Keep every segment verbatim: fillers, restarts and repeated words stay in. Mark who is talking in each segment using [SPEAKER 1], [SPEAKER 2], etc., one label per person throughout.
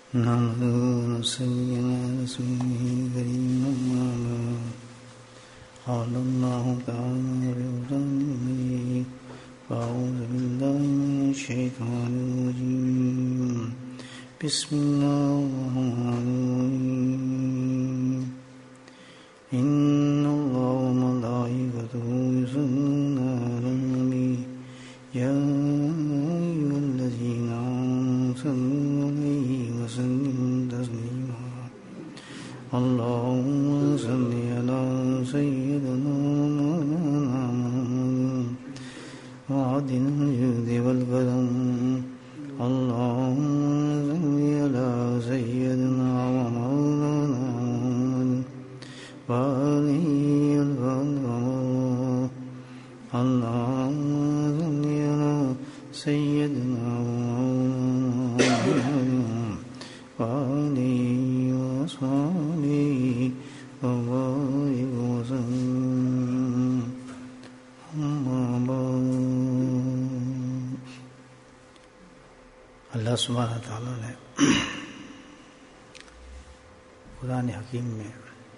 [SPEAKER 1] نحمده ونصلي على رسوله الكريم أما بعد قال الله تعالى بقرآنه المجيد أعوذ بالله من الشيطان الرجيم بسم الله الرحمن الرحيم إن الله وملائكته يصلون على النبي يا أيها الذين آمنوا صلوا عليه وسلموا تسليما اللهم صل على سيدنا محمد وعدل الجود والكرم اللهم صل على سيدنا ومولانا محمد وآله وصحبه اللهم صل على سيدنا ومولانا محمد وآله وصحبه وبارك وسلم أما بعد. اللہ سبحانہ تعالیٰ نے قرآن حکیم میں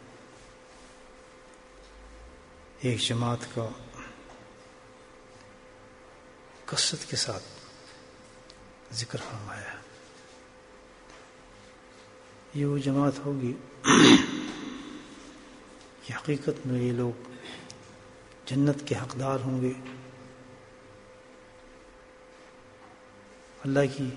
[SPEAKER 1] ایک جماعت کا کثرت کے ساتھ ذکر فرمایا ہے. یہ وہ جماعت ہوگی کہ حقیقت میں یہ لوگ جنت کے حقدار ہوں گے، اللہ کی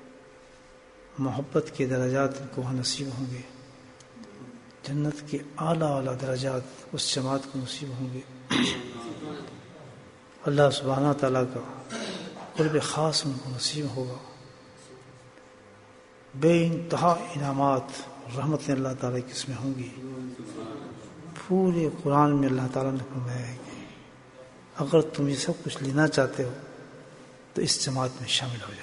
[SPEAKER 1] محبت کے درجات کو نصیب ہوں گے، جنت کے اعلیٰ اعلیٰ درجات اس جماعت کو نصیب ہوں گے. اللہ سبحانہ تعالیٰ کا قرب خاص ان کو نصیب ہوگا. بے انتہا انعامات رحمتیں اللہ تعالیٰ کی اس میں ہوں گی. پورے قرآن میں اللہ تعالیٰ نے فرمایا ہے کہ اگر تم یہ سب کچھ لینا چاہتے ہو تو اس جماعت میں شامل ہو جاؤ.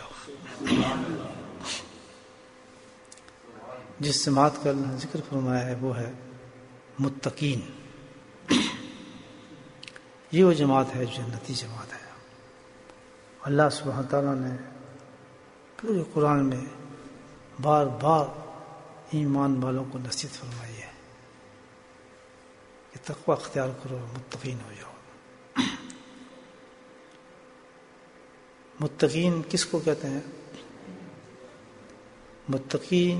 [SPEAKER 1] جس جماعت کا اللہ نے ذکر فرمایا ہے وہ ہے متقین. یہ وہ جماعت ہے جو جنتی جماعت ہے. اللہ سبحانہ تعالیٰ نے پورے قرآن میں بار بار ایمان والوں کو نصیحت فرمائی ہے کہ تقوی اختیار کرو، متقین ہو جاؤ. متقین کس کو کہتے ہیں؟ متقین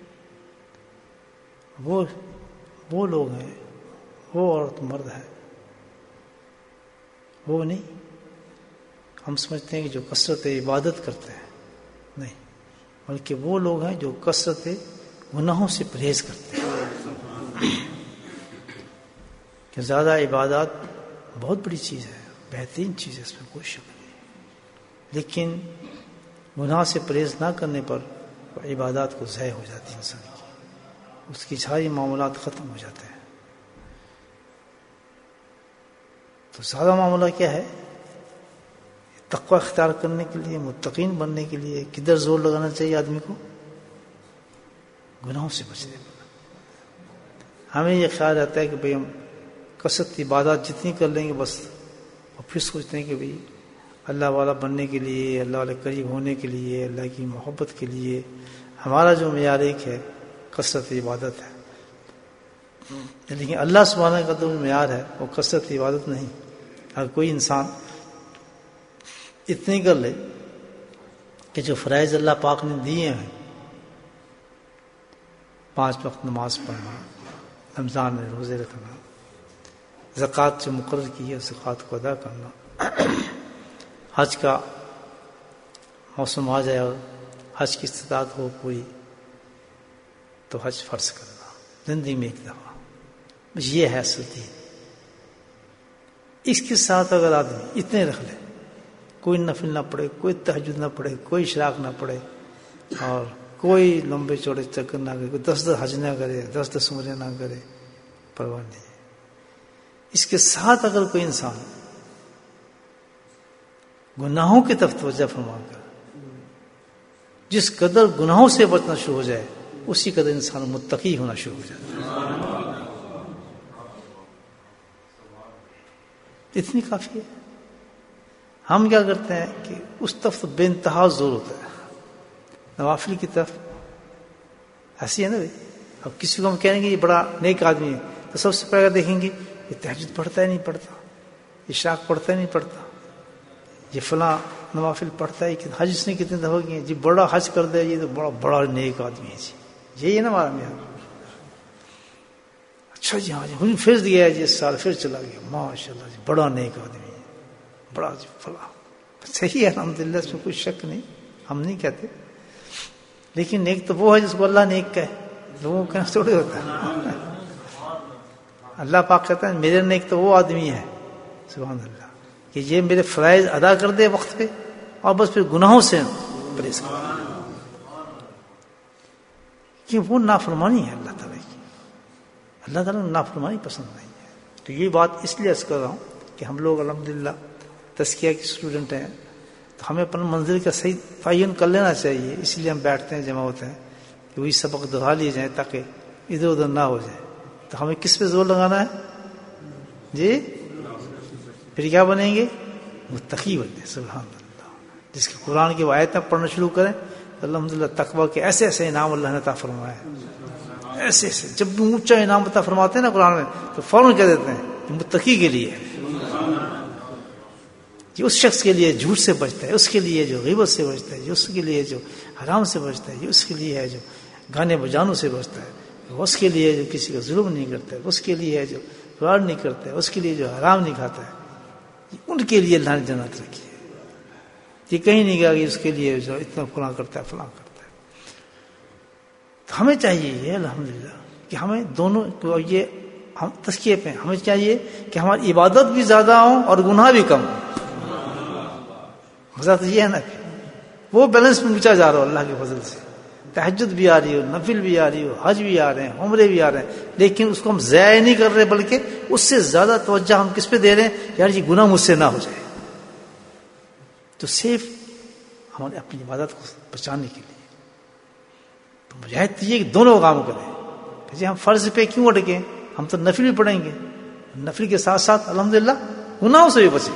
[SPEAKER 1] وہ وہ لوگ ہیں، وہ عورت مرد ہے، وہ نہیں ہم سمجھتے ہیں کہ جو کثرت عبادت کرتے ہیں، نہیں، بلکہ وہ لوگ ہیں جو کثرت گناہوں سے پرہیز کرتے ہیں. کہ زیادہ عبادات بہت بڑی چیز ہے، بہترین چیز ہے، اس میں کوئی شک نہیں، لیکن گناہ سے پرہیز نہ کرنے پر عبادات کو ضائع ہو جاتی ہے، انسان کی اس کی ساری معاملات ختم ہو جاتے ہیں. تو سارا معاملہ کیا ہے؟ تقوی اختیار کرنے کے لیے، متقین بننے کے لیے کدھر زور لگانا چاہیے آدمی کو؟ گناہوں سے بچنے پر. ہمیں یہ خیال رہتا ہے کہ بھئی ہم کثرت عبادات جتنی کر لیں گے بس، اور پھر سوچتے ہیں کہ بھئی اللہ والا بننے کے لیے، اللہ والے قریب ہونے کے لیے، اللہ کی محبت کے لیے ہمارا جو معیار ایک ہے کثرت عبادت ہے. لیکن اللہ سبحانہ کا جو معیار ہے وہ کثرت عبادت نہیں. اگر کوئی انسان اتنی کر لے کہ جو فرائض اللہ پاک نے دیے ہیں، پانچ وقت نماز پڑھنا، رمضان میں روزے رکھنا، زکوٰۃ جو مقرر کی ہے زکوٰۃ کو ادا کرنا، حج کا موسم آ جائے اور حج کی استطاعت ہو پوری تو حج فرض کرنا زندگی میں ایک دفعہ، بس یہ ہے اصل دین. اس کے ساتھ اگر آدمی اتنے رکھ لے، کوئی نفل نہ پڑھے، کوئی تہجد نہ پڑھے، کوئی اشراق نہ پڑھے، اور کوئی لمبے چوڑے چکر نہ کرے، کوئی دس دس حج نہ کرے، دس دس عمرے نہ کرے، پرواہ نہیں. اس کے ساتھ اگر کوئی انسان گناہوں کی طرف توجہ فرما کر جس قدر گناہوں سے بچنا شروع ہو جائے، اسی قدر انسان متقی ہونا شروع ہو جاتا ہے. اتنی کافی ہے. ہم کیا کرتے ہیں کہ اس طرف بے انتہا زور ہوتا ہے، نوافل کی طرف ایسی ہے نا بھائی. اب کسی کو ہم کہیں گے یہ بڑا نیک آدمی ہے تو سب سے پہلے دیکھیں گے یہ تہجد پڑھتا ہے نہیں پڑھتا, عشاق پڑھتا ہے نہیں پڑھتا, یہ فلاں نوافل پڑھتا ہے, کہ حج اس نے کتنے دفعہ کیے جی, بڑا حج کر دے یہ تو بڑا بڑا نیک آدمی ہے جی. یہی ہے نا ہمارا میاں. اچھا جی ہاں جی پھر گیا ہے جی اس سال پھر چلا گیا, ماشاء اللہ جی بڑا نیک آدمی ہے, بڑا جی فلاں. صحیح ہے الحمد للہ, اس میں کوئی شک نہیں, ہم نہیں کہتے. لیکن نیک تو وہ ہے جس کو اللہ نیک کہے, لوگوں کا تھوڑے ہوتا ہے. اللہ پاک کہتا ہے میرے نیک تو وہ آدمی ہے سبحان اللہ کہ یہ میرے فرائض ادا کر دے وقت پہ اور بس پھر گناہوں سے پرہیز کرے, کہ وہ نافرمانی ہے اللہ تعالیٰ کی. اللہ تعالیٰ کو نافرمانی پسند نہیں ہے. تو یہ بات اس لیے عرض کر رہا ہوں کہ ہم لوگ الحمدللہ تزکیہ کے اسٹوڈنٹ ہیں, تو ہمیں اپنے منزل کا صحیح تعین کر لینا چاہیے. اس لیے ہم بیٹھتے ہیں, جمع ہوتے ہیں کہ وہی سبق دہرا لیے جائیں تاکہ ادھر ادھر نہ ہو جائے. تو ہمیں کس پہ زور لگانا ہے جی؟ پھر کیا بنیں گے؟ متقی بنیں. سبحان اللہ. جس کے قرآن کی آیتیں پڑھنا شروع کریں تو الحمدللہ تقویٰ کے ایسے ایسے انعام اللہ نے عطا فرمایا ہے, ایسے ایسے. جب بھی اونچا انعام عطا فرماتے ہیں نا قرآن میں تو فوراً کہہ دیتے ہیں کہ متقی کے لیے, یہ اس شخص کے لیے جھوٹ سے بچتا ہے, اس کے لیے جو غیبت سے بچتا ہے, اس کے لیے جو حرام سے بچتا ہے, اس کے لیے ہے جو گانے بجانوں سے بچتا ہے, اس کے لیے جو کسی کا ظلم نہیں کرتا ہے, اس کے لیے ہے جو فراڈ نہیں کرتا ہے, اس کے لیے جو حرام نہیں کھاتا ہے, ان کے لیے اللہ نے جنت رکھی ہے. یہ کہیں نہیں کہا کہ اس کے لیے جو اتنا فلاں کرتا ہے فلاں کرتا ہے. تو ہمیں چاہیے یہ الحمدللہ کہ ہمیں دونوں کو یہ ہم تزکیے پہ ہمیں چاہیے کہ ہماری عبادت بھی زیادہ ہوں اور گناہ بھی کم ہوں. مزہ تو یہ ہے نا کہ وہ بیلنس میں اونچا جا رہا ہو اللہ کے فضل سے. تہجد بھی آ رہی ہو, نفل بھی آ رہی ہو, حج بھی آ رہے ہیں, عمرے بھی آ رہے ہیں, لیکن اس کو ہم ضائع نہیں کر رہے بلکہ اس سے زیادہ توجہ ہم کس پہ دے رہے ہیں, یار یہ گناہ مجھ سے نہ ہو جائے. تو صرف ہمارے اپنی عبادت کو بچانے کے لیے تو مجاہد یہ کہ دونوں کام کریں. کہ ہم فرض پہ کیوں اٹکیں, ہم تو نفل بھی پڑھیں گے, نفل کے ساتھ ساتھ الحمدللہ گناہوں سے بھی بچیں.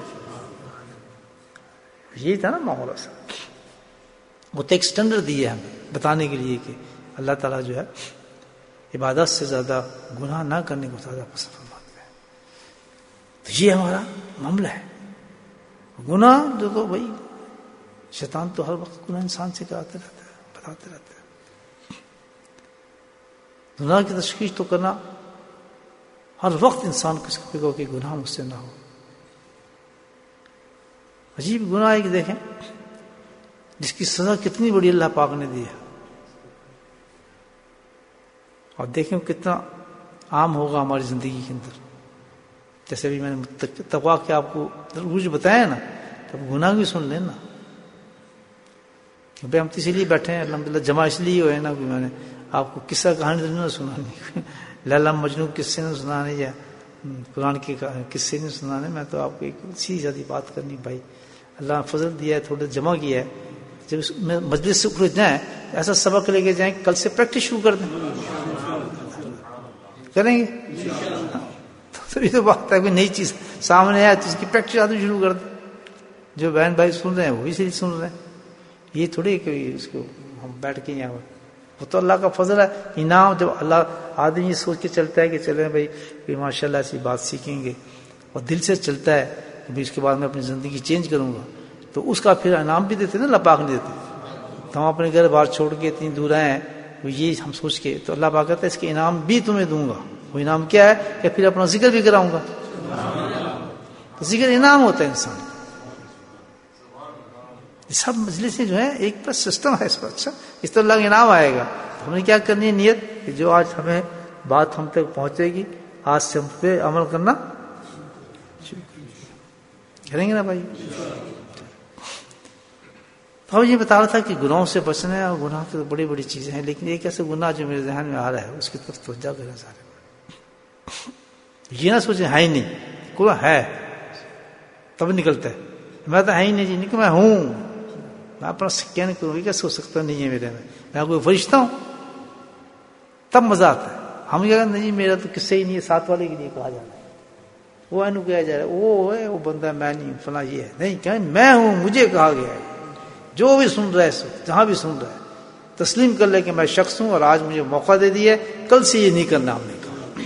[SPEAKER 1] یہی تھا نا معاملہ سا. وہ تو ایک اسٹینڈرڈ دی ہے ہمیں بتانے کے لیے کہ اللہ تعالیٰ جو ہے عبادت سے زیادہ گناہ نہ کرنے کو زیادہ پسند فرماتے ہیں. تو یہ ہمارا معاملہ ہے. گناہ جو تو بھائی شیطان تو ہر وقت گناہ انسان سے کراتے رہتا ہے, بتاتے رہتے ہیں. گناہ کی تشخیص تو کرنا ہر وقت انسان کس کو کہو کہ گناہ مجھ سے نہ ہو. عجیب گناہ ہے کہ دیکھیں جس کی سزا کتنی بڑی اللہ پاک نے دی ہے, اور دیکھیں کتنا عام ہوگا ہماری زندگی کے اندر. جیسے بھی میں نے تقویٰ کے آپ کو روز بتایا نا, تب گناہ بھی سن لینا. بھائی ہم تو اسی لیے بیٹھے ہیں الحمدللہ, جمع اس لیے ہوئے نا کہ میں نے آپ کو قصہ کہانی تو نہیں سنانی, لیلا مجنون قصے نہیں سنانے یا قرآن کے قصے نہیں سنانے. میں تو آپ کو ایک سیدھی سادی بات کرنی, بھائی اللہ نے فضل دیا ہے, تھوڑا جمع کیا ہے, جب مجلس سے اٹھ جائیں ایسا سبق لے کے جائیں کل سے پریکٹس شروع کر دیں. کریں گے تو یہ تو بات ہے, کوئی نئی چیز سامنے آئے تو اس کی پریکٹس آدمی شروع کر دیں. جو بہن بھائی سن رہے ہیں وہی صحیح سن رہے ہیں. یہ تھوڑی کہ اس کو ہم بیٹھ کے یہاں, وہ تو اللہ کا فضل ہے, انعام. جب اللہ آدمی یہ سوچ کے چلتا ہے کہ چلیں بھائی کہ ماشاء اللہ ایسی بات سیکھیں گے, اور دل سے چلتا ہے کہ اس کے بعد میں اپنی زندگی چینج کروں گا, تو اس کا پھر انعام بھی دیتے نا, اللہ پاک نہیں دیتے. تو ہم اپنے گھر بار چھوڑ کے اتنی دور آئے ہیں, یہ ہم سوچ کے, تو اللہ پاک کہتا ہے اس کے انعام بھی تمہیں دوں گا. وہ انعام کیا ہے کہ پھر اپنا ذکر بھی کراؤں گا. تو ذکر انعام ہوتا ہے انسان. سب مجلسیں جو ہیں ایک پر سسٹم ہے اس پر. اچھا اس طرح اللہ کا انعام آئے گا. ہم نے کیا کرنی ہے نیت کہ جو آج ہمیں بات ہم تک پہنچے گی, آج سے ہم پہ عمل کرنا کریں گے نا بھائی. تو یہ بتا رہا تھا کہ گناہوں سے بچنا ہے, اور گناہ کی تو بڑی بڑی چیزیں ہیں, لیکن ایک ایسے گناہ جو میرے ذہن میں آ رہا ہے اس کی طرف توجہ کرنا سارے. یہ نہ سوچیں ہے ہی نہیں, کوئی ہے تب نکلتا ہے, میں تو ہے ہی نہیں جی, نہیں کہ میں ہوں, میں اپنا سکین کروں, یہ کیسے ہو سکتا نہیں ہے میرے میں, میں کوئی فرشتہ ہوں, تب مزہ آتا ہے. ہم کیا نہیں میرا تو کس سے ہی نہیں ہے, ساتھ والے کے لیے کہا جا رہا ہے, وہ اینو کہا جا رہا ہے, وہ ہے وہ بندہ میں نہیں ہوں, فلاں یہ ہے نہیں, کہ میں ہوں, مجھے کہا گیا ہے. جو بھی سن رہا ہے جہاں بھی سن رہا ہے تسلیم کر لے کہ میں شخص ہوں اور آج مجھے موقع دے دیا ہے، کل سے یہ نہیں کرنا ہم نے کہا۔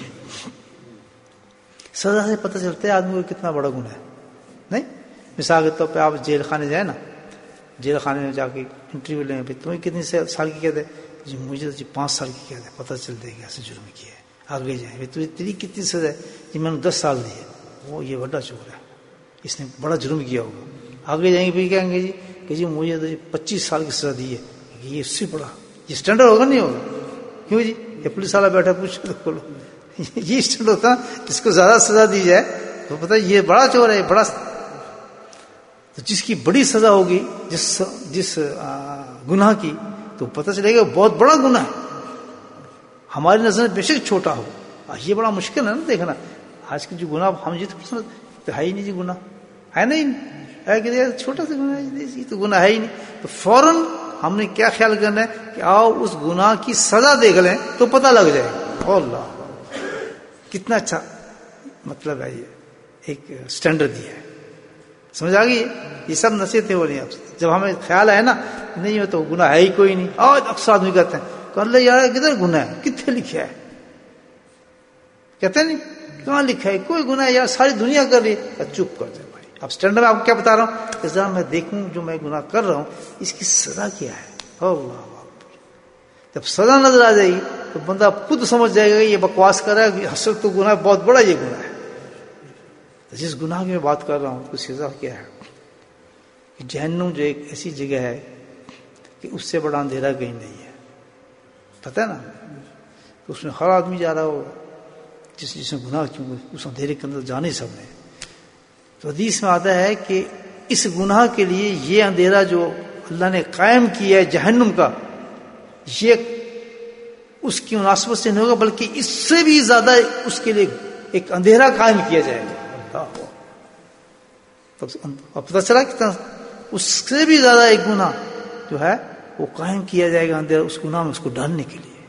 [SPEAKER 1] سزا سے پتہ چلتا ہے آدمی کو کتنا بڑا گناہ ہے، نہیں؟ مثال کے طور پہ آپ جیل خانے جائیں نا، جیل خانے میں جا کے انٹرویو لیں، بھائی تمہیں کتنی سال کی قید ہے؟ جی مجھے جی پانچ سال کی قید ہے، پتہ چل دے گا ایسے جرم کیا ہے۔ آگے جائیں، بھائی تجھے تیری کتنی سزا ہے؟ جی میں نے دس سال دی ہے، وہ یہ بڑا چور ہے، اس نے بڑا جرم کیا ہوگا۔ آگے جائیں گے پھر کہیں گے جی کہ جی مجھے تو پچیس سال کی سزا دی ہے، یہ اس سے بڑا، یہ اسٹینڈرڈ ہوگا نہیں ہوگا؟ کیوں جی؟ یہ پولیس والا بیٹھا پوچھ تو بولو یہ اسٹینڈرڈ ہوتا، جس کو زیادہ سزا دی جائے تو پتہ یہ بڑا چور ہے، بڑا۔ تو جس کی بڑی سزا ہوگی جس جس گناہ کی، تو پتہ چلے گا بہت بڑا گناہ ہے، ہماری نظر میں بے شک چھوٹا ہو۔ یہ بڑا مشکل ہے نا دیکھنا، آج کے جو گناہ ہم جی تو ہے ہی نہیں جی، گناہ ہے نہیں، ہے کہ چھوٹا سا گناہ ہے، یہ تو گناہ ہے ہی نہیں۔ تو فوراً ہم نے کیا خیال کرنا ہے کہ آؤ اس گناہ کی سزا دیکھ لیں تو پتہ لگ جائے گا۔ اللہ کتنا اچھا مطلب ہے، یہ ایک سٹینڈرڈ دیا ہے، سمجھ آ گئی؟ یہ سب نصیحتیں ہو رہی ہیں آپ سے۔ جب ہمیں خیال آئے نا نہیں تو گناہ ہے ہی کوئی نہیں، آج اکثر آدمی کہتے ہیں کہ اللہ یار کدھر گناہ ہے، کتنے لکھا ہے؟ کہتے ہیں نہیں کہاں لکھا ہے کوئی گناہ یار، ساری دنیا کر رہی ہے۔ چپ کر دیں بھائی، اب سٹینڈرڈ میں آپ کو کیا بتا رہا ہوں کہ ذرا میں دیکھوں جو میں گناہ کر رہا ہوں اس کی سزا کیا ہے۔ اللہ جب سزا نظر آ جائے گی تو بندہ خود سمجھ جائے گا یہ بکواس کر رہا ہے، اصل تو گناہ بہت بڑا یہ گناہ ہے۔ جس گناہ کی میں بات کر رہا ہوں اس کی سزا کیا ہے کہ جہنم جو ایک ایسی جگہ ہے کہ اس سے بڑا اندھیرا کہیں نہیں ہے، پتہ ہے نا؟ تو اس میں ہر آدمی جا رہا ہوگا، جس جس نے گناہ کیوں اس اندھیرے کے اندر جانے سب نے۔ تو حدیث میں آتا ہے کہ اس گناہ کے لیے یہ اندھیرا جو اللہ نے قائم کیا ہے جہنم کا، یہ اس کی مناسبت سے نہیں ہوگا بلکہ اس سے بھی زیادہ اس کے لیے ایک اندھیرا قائم کیا جائے گا۔ اب پتہ چلا کتنا اس سے بھی زیادہ ایک گناہ جو ہے وہ قائم کیا جائے گا اندھیرا، اس گناہ میں اس کو ڈالنے کے لیے۔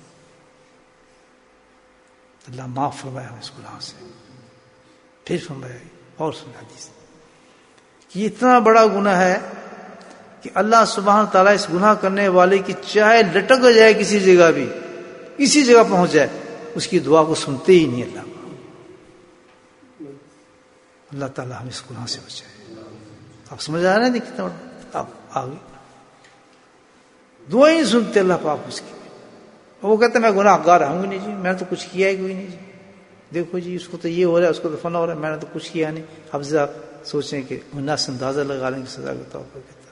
[SPEAKER 1] اللہ معاف فرمائے ہمیں اس گناہ سے۔ پھر فرمائے اور سنا حدیث کہ اتنا بڑا گناہ ہے کہ اللہ سبحانہ تعالیٰ اس گناہ کرنے والے کی چاہے لٹک جائے کسی جگہ بھی، کسی جگہ پہنچ جائے، اس کی دعا کو سنتے ہی نہیں اللہ۔ اللہ تعالیٰ ہمیں اس گناہ سے بچائے۔ آپ سمجھ آ رہے ہیں کتنا بڑا؟ آپ آگے دعا ہی نہیں سنتے اللہ پاک اس کی، وہ کہتے ہیں میں گناہ گار ہوں گی نہیں جی، میں نے تو کچھ کیا ہی کوئی نہیں جی، دیکھو جی اس کو تو یہ ہو رہا ہے، اس کو تو فنا ہو رہا ہے، میں نے تو کچھ کیا نہیں۔ اب ذرا سوچیں کہ گناہ سے اندازہ لگا لیں کہ سزا کے طور پر کتنا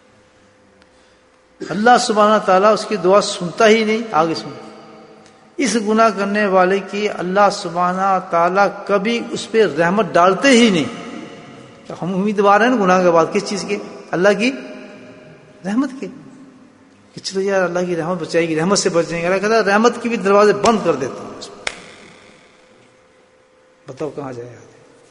[SPEAKER 1] اللہ سبحانہ تعالیٰ اس کی دعا سنتا ہی نہیں۔ آگے سن، اس گناہ کرنے والے کی اللہ سبحانہ تعالیٰ کبھی اس پہ رحمت ڈالتے ہی نہیں۔ ہم امیدوار ہیں گناہ کے بعد کس چیز کے؟ اللہ کی رحمت کے، کہ چلو یار اللہ کی رحمت بچائے گی، رحمت سے بچ جائیں گے۔ اللہ کہتا ہے رحمت کی بھی دروازے بند کر دیتا ہوں۔ بتاؤ کہاں جائے گا؟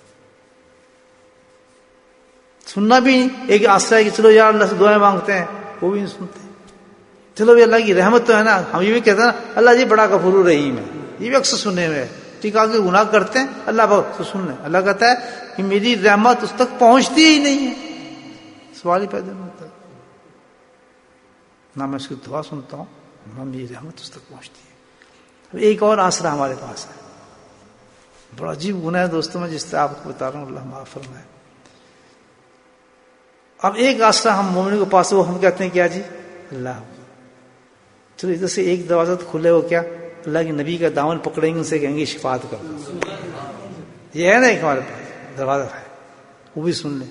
[SPEAKER 1] سننا بھی نہیں، ایک آسرا ہے کہ چلو یار اللہ سے دعائیں مانگتے ہیں، وہ بھی نہیں سنتے۔ چلو بھی اللہ کی رحمت تو ہے نا، ہم یہ بھی کہتے ہیں نا اللہ جی بڑا غفور رحیم ہے، یہ بھی اکثر سننے میں ہے۔ ٹھیک ہے، گناہ کرتے ہیں اللہ بہت تو سن لیں، اللہ کہتا ہے کہ میری رحمت اس تک پہنچتی ہی نہیں ہے۔ سوال ہی پیدا نہیں ہوتا، نہ میں اس کی دعا سنتا ہوں نہ میری رحمت اس تک پہنچتی ہے۔ ایک اور آسرا ہمارے پاس ہے، بڑا عجیب گناہ ہے دوستوں میں جس طرح آپ کو بتا رہا ہوں، اللہ معاف فرمائے۔ اب ایک آسرا ہم مومن کے پاس ہے، وہ ہم کہتے ہیں کیا جی اللہ، چلو ادھر سے ایک دروازہ تو کھلے ہو، کیا اللہ کے نبی کا دامن پکڑیں گے، ان سے کہیں گے شفاعت کر دو۔ یہ ہے نا ایک ہمارے پاس دروازہ ہے، وہ بھی سن لیں۔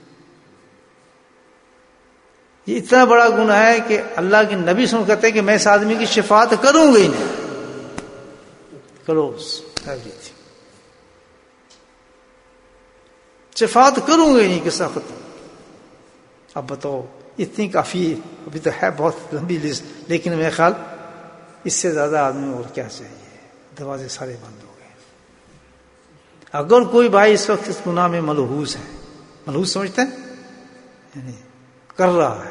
[SPEAKER 1] یہ اتنا بڑا گناہ ہے کہ اللہ کے نبی سن کہتے ہیں کہ میں اس آدمی کی شفاعت کروں گا ہی نہیں، کلوز شفاعت کروں گا ہی نہیں، قصہ ختم۔ اب بتاؤ اتنی کافی، ابھی تو ہے بہت لمبی لسٹ، لیکن میرے خیال اس سے زیادہ آدمی اور کیا چاہیے؟ دروازے سارے بند ہو گئے۔ اگر کوئی بھائی اس وقت اس گناہ میں ملحوظ ہے، ملحوظ سمجھتے ہیں یعنی کر رہا ہے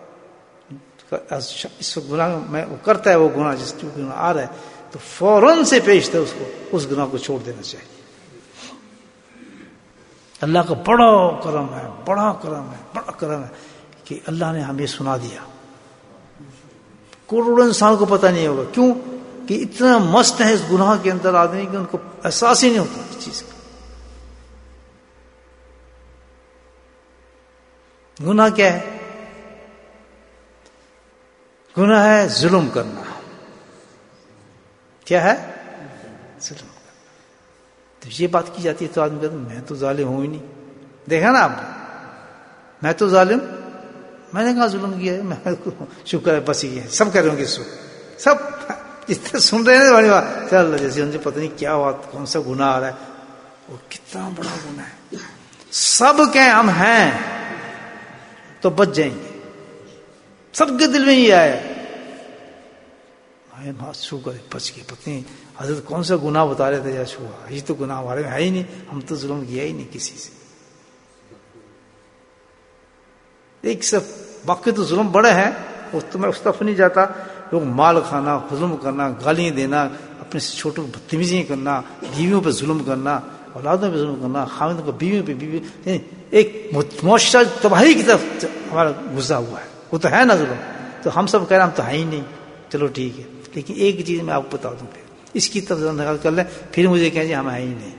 [SPEAKER 1] اس وقت گناہ میں، وہ کرتا ہے وہ گناہ جس جو گناہ آ رہا ہے، تو فوراً سے پیش تھا اس کو اس گناہ کو چھوڑ دینا چاہیے۔ اللہ کا بڑا کرم ہے، بڑا کرم ہے، بڑا کرم ہے کہ اللہ نے ہمیں سنا دیا، کروڑوں انسان کو پتہ نہیں ہوگا. کیوں؟ کہ اتنا مست ہے اس گناہ کے اندر آدمی کہ ان کو احساس ہی نہیں ہوتا اس چیز کا. گناہ کیا ہے؟ گناہ ہے ظلم کرنا. کیا ہے؟ ظلم کرنا. تو یہ بات کی جاتی ہے تو آدمی کہتا ہے میں تو ظالم ہوں ہی نہیں. دیکھا نا آپ نے, میں تو ظالم, میں نے کہاں ظلم کیا ہے, میں شکر ہے بس یہ ہے. سب کہہ رہے ہوں گے اس وقت, سب جتنے سن رہے ہیں بڑی بات, چل جیسے ان سے پتہ نہیں کیا ہوا, کون سا گناہ آ رہا ہے, وہ کتنا بڑا گناہ ہے. سب کہ ہم ہیں تو بچ جائیں گے, سب کے دل میں یہ آیا شکر ہے بچ گئے. پتہ نہیں حضرت کون سا گناہ بتا رہے تھے, یا شکر یہ تو گناہ ہمارے میں ہے ہی نہیں, ہم تو ظلم کیا ہی نہیں کسی سے. ایک سب باقی تو ظلم بڑے ہیں, اس تو میں اس طرف نہیں جاتا. لوگ مال کھانا, ظلم کرنا, گالیاں دینا, اپنے سے چھوٹوں کو بدتمیزیاں کرنا, بیویوں پہ ظلم کرنا, اولادوں پہ ظلم کرنا, خاوندوں کو بیویوں پہ بیوی, ایک معاشرہ تباہی کی طرف ہمارا گزرا ہوا ہے. وہ تو ہے نا ظلم. تو ہم سب کہہ رہے ہیں ہم تو ہے ہی نہیں, چلو ٹھیک ہے, لیکن ایک چیز میں آپ کو بتا دوں, پھر اس کی طرف نظر کر لیں, پھر مجھے کہیں ہم ہے ہی نہیں.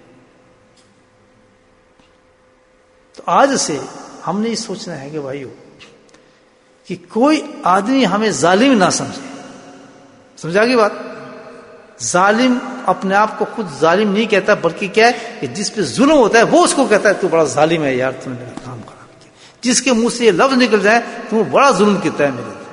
[SPEAKER 1] تو آج سے ہم نے یہ سوچنا ہے کہ بھائیو کہ کوئی آدمی ہمیں ظالم نہ سمجھے. سمجھا گی بات؟ ظالم اپنے آپ کو خود ظالم نہیں کہتا, بلکہ کیا ہے کہ جس پہ ظلم ہوتا ہے وہ اس کو کہتا ہے تو بڑا ظالم ہے یار, تم نے میرا کام خراب کیا. جس کے منہ سے یہ لفظ نکل جائے تو وہ بڑا ظلم کہتا ہے میرے لیے.